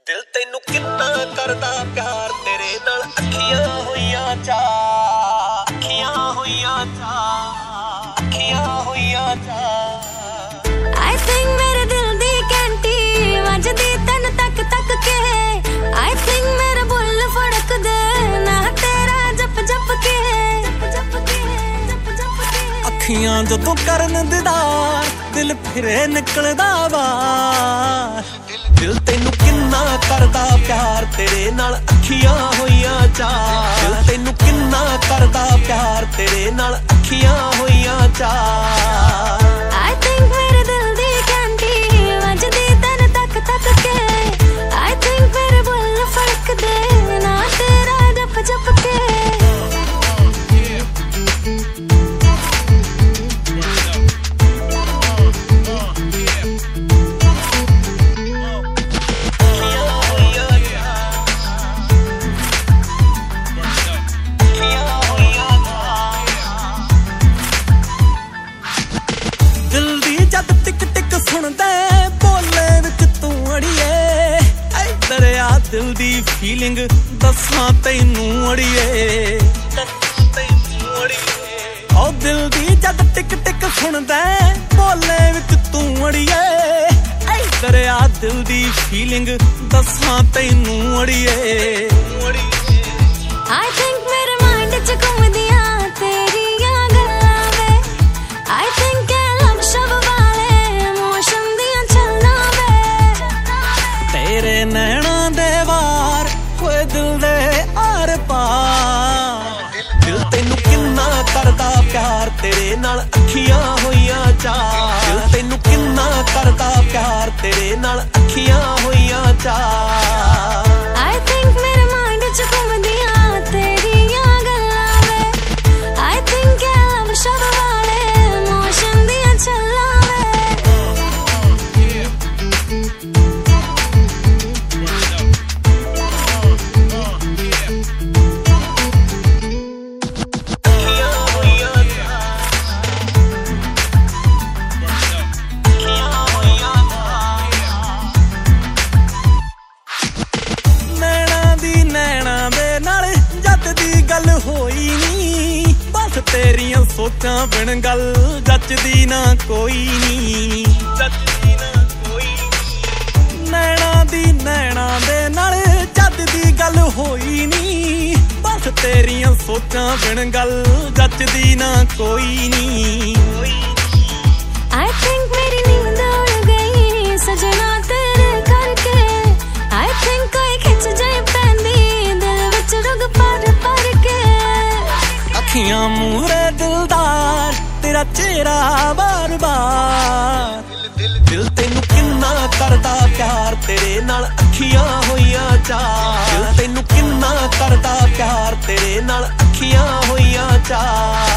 दिल तैनू किन्ना करदा प्यार तेरे नाल अखियां होइयां चा अखियां होइयां चा अखियां होइयां चा I think मेरे दिल दी घंटी वजदी तैनू तक तक के I think मेरा बुल फड़क दे ना तेरा जप जप के अखियां जदों करन दीदार दिल फिरे निकलदा बाहर दिल तैनू किन्ना करदा प्यार तेरे नाल अखियां होइयां चा दिल तैनू किन्ना करदा प्यार तेरे नाल अखियां होइयां चा I think मेरे दिल दी घंटी वजदी तैनू तक तक के I think मेरे बुल फड़क दे ना तेरा जप जप के दिल दी फीलिंग दसां तैनू अड़िए ओ दिल दी जद टिक टिक सुनदा बोले विच तू अड़िए दरिया दिल दी फीलिंग दसां तैनू अड़िए I think मेरे माइंड च घुमदियां तेरियां गल्लां वे I think लव शब वाले मोशन दियां चलना वे तेरे नैना दे वार होए दिल दे आर पार दिल तैनू किन्ना करदा प्यार तेरे नाल अखियां होइयां चा दिल तैनू किन्ना करदा प्यार तेरे नाल अखियां होइयां चा I think मेरे माइंड च घुमदियां तेरियां गल्लां वे I think लव शब वाले मोशन दियां चलना गल होई नी बस तेरियां सोचां बिन गल जचदी ना कोई नी जचदी ना कोई नैना दे नाल जचदी गल होई नी बस तेरियां सोचां बिन गल जचदी ना कोई नी I think मेरी नींद उड़ गई सजना तेरे करके I think कोई खिच जाए पैंदी दिल विच रुग पर के अखियां मूरे दिलदार तेरा चेहरा बार बार दिल तैनू किन्ना करदा प्यार तेरे नाल अखियां होइयां चा दिल तैनू किन्ना करदा प्यार तेरे नाल अखियां होइयां चा